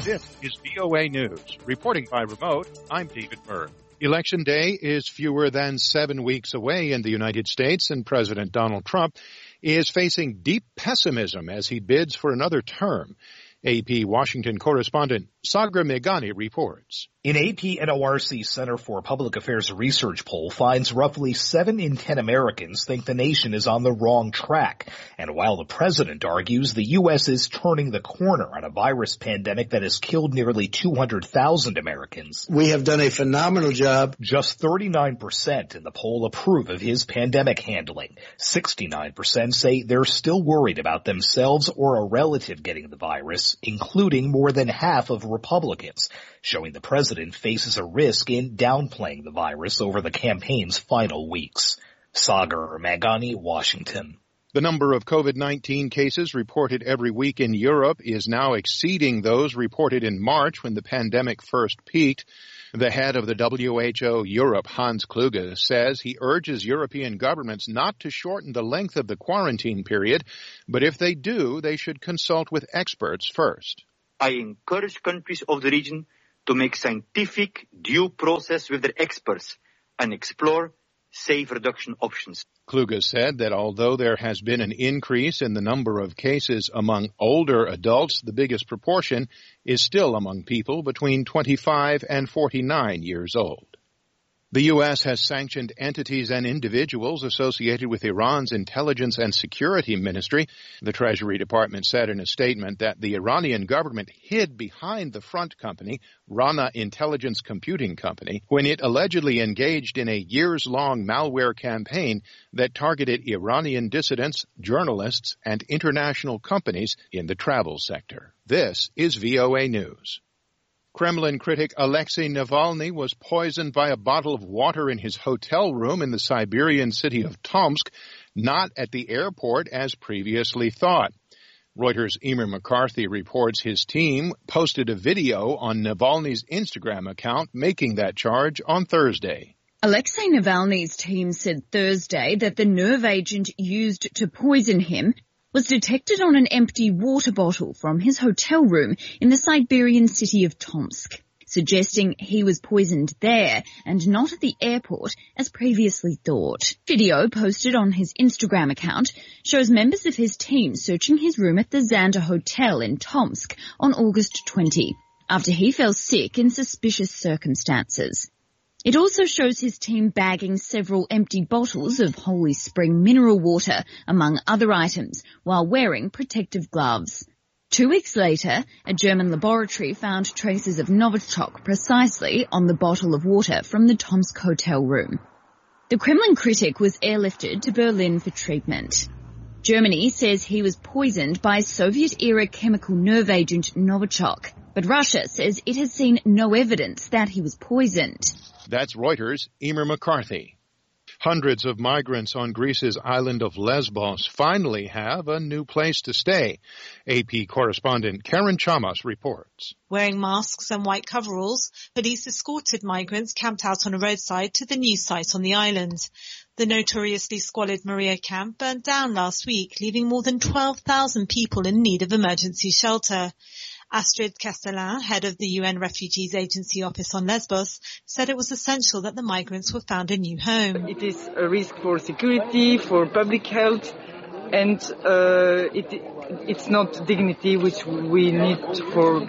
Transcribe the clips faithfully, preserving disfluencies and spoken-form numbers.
This is V O A News. Reporting by remote, I'm David Byrd. Election Day is fewer than seven weeks away in the United States, and President Donald Trump is facing deep pessimism as he bids for another term. A P Washington correspondent Sagar Meghani reports. An A P N O R C Center for Public Affairs research poll finds roughly seven in ten Americans think the nation is on the wrong track. And while the president argues the U S is turning the corner on a virus pandemic that has killed nearly two hundred thousand Americans, we have done a phenomenal job. Just thirty-nine percent in the poll approve of his pandemic handling. sixty-nine percent say they're still worried about themselves or a relative getting the virus, including more than half of Republicans, showing the president faces a risk in downplaying the virus over the campaign's final weeks. Sagar Meghani, Washington. The number of COVID nineteen cases reported every week in Europe is now exceeding those reported in March when the pandemic first peaked. The head of the W H O Europe, Hans Kluge, says he urges European governments not to shorten the length of the quarantine period, but if they do, they should consult with experts first. I encourage countries of the region to make scientific due process with their experts and explore safe reduction options. Kluge said that although there has been an increase in the number of cases among older adults, the biggest proportion is still among people between twenty-five and forty-nine years old. The U S has sanctioned entities and individuals associated with Iran's intelligence and security ministry. The Treasury Department said in a statement that the Iranian government hid behind the front company, Rana Intelligence Computing Company, when it allegedly engaged in a years-long malware campaign that targeted Iranian dissidents, journalists, and international companies in the travel sector. This is V O A News. Kremlin critic Alexei Navalny was poisoned by a bottle of water in his hotel room in the Siberian city of Tomsk, not at the airport as previously thought. Reuters' Emer McCarthy reports his team posted a video on Navalny's Instagram account making that charge on Thursday. Alexei Navalny's team said Thursday that the nerve agent used to poison him was detected on an empty water bottle from his hotel room in the Siberian city of Tomsk, suggesting he was poisoned there and not at the airport as previously thought. Video posted on his Instagram account shows members of his team searching his room at the Xander Hotel in Tomsk on August twentieth, after he fell sick in suspicious circumstances. It also shows his team bagging several empty bottles of Holy Spring mineral water, among other items, while wearing protective gloves. Two weeks later, a German laboratory found traces of Novichok precisely on the bottle of water from the Tomsk hotel room. The Kremlin critic was airlifted to Berlin for treatment. Germany says he was poisoned by Soviet-era chemical nerve agent Novichok, but Russia says it has seen no evidence that he was poisoned. That's Reuters' Emer McCarthy. Hundreds of migrants on Greece's island of Lesbos finally have a new place to stay. A P correspondent Karen Chamas reports. Wearing masks and white coveralls, police escorted migrants camped out on a roadside to the new site on the island. The notoriously squalid Moria camp burned down last week, leaving more than twelve thousand people in need of emergency shelter. Astrid Castellin, head of the U N Refugees Agency office on Lesbos, said it was essential that the migrants were found a new home. It is a risk for security, for public health, and uh, it, it's not dignity which we need for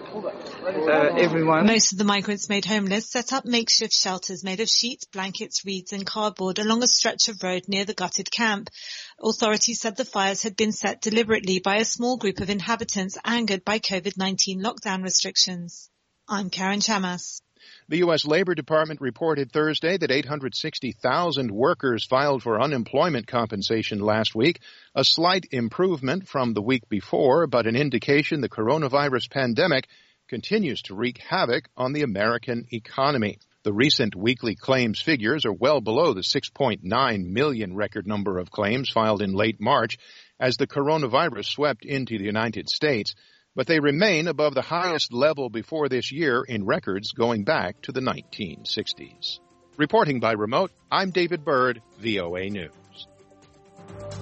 uh, everyone. Most of the migrants made homeless set up makeshift shelters made of sheets, blankets, reeds and cardboard along a stretch of road near the gutted camp. Authorities said the fires had been set deliberately by a small group of inhabitants angered by COVID nineteen lockdown restrictions. I'm Karen Chamas. The U S Labor Department reported Thursday that eight hundred sixty thousand workers filed for unemployment compensation last week, a slight improvement from the week before, but an indication the coronavirus pandemic continues to wreak havoc on the American economy. The recent weekly claims figures are well below the six point nine million record number of claims filed in late March as the coronavirus swept into the United States, but they remain above the highest level before this year in records going back to the nineteen sixties. Reporting by remote, I'm David Byrd, V O A News.